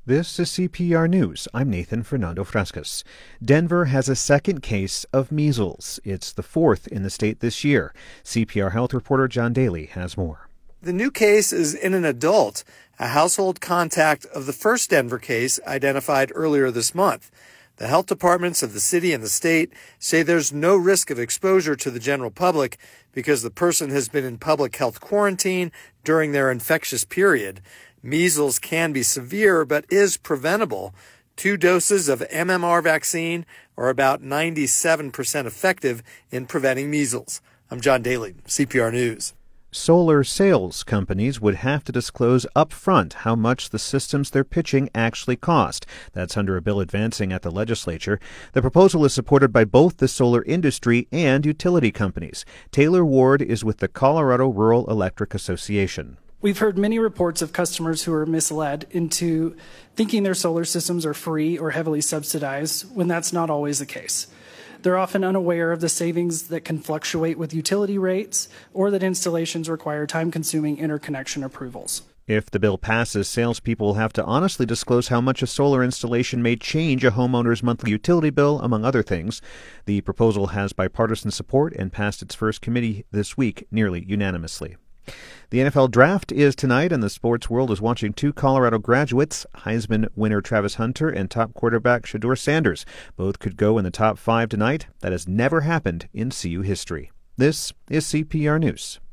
This is CPR News. I'm Nathan Fernando Frascas. Denver has a second case of measles. It's the fourth in the state this year. CPR health reporter John Daly has more. The new case is in an adult, a household contact of the first Denver case identified earlier this month. The health departments of the city and the state say there's no risk of exposure to the general public because the person has been in public health quarantine during their infectious period. Measles can be severe but is preventable. 2 doses of MMR vaccine are about 97% effective in preventing measles. I'm John Daly, CPR News. Solar sales companies would have to disclose upfront how much the systems they're pitching actually cost. That's under a bill advancing at the legislature. The proposal is supported by both the solar industry and utility companies. Taylor Ward is with the Colorado Rural Electric Association. We've heard many reports of customers who are misled into thinking their solar systems are free or heavily subsidized when that's not always the case. They're often unaware of the savings that can fluctuate with utility rates or that installations require time-consuming interconnection approvals. If the bill passes, salespeople will have to honestly disclose how much a solar installation may change a homeowner's monthly utility bill, among other things. The proposal has bipartisan support and passed its first committee this week nearly unanimously. The NFL draft is tonight, and the sports world is watching 2 Colorado graduates, Heisman winner Travis Hunter and top quarterback Shedeur Sanders. Both could go in the top 5 tonight. That has never happened in CU history. This is CPR News.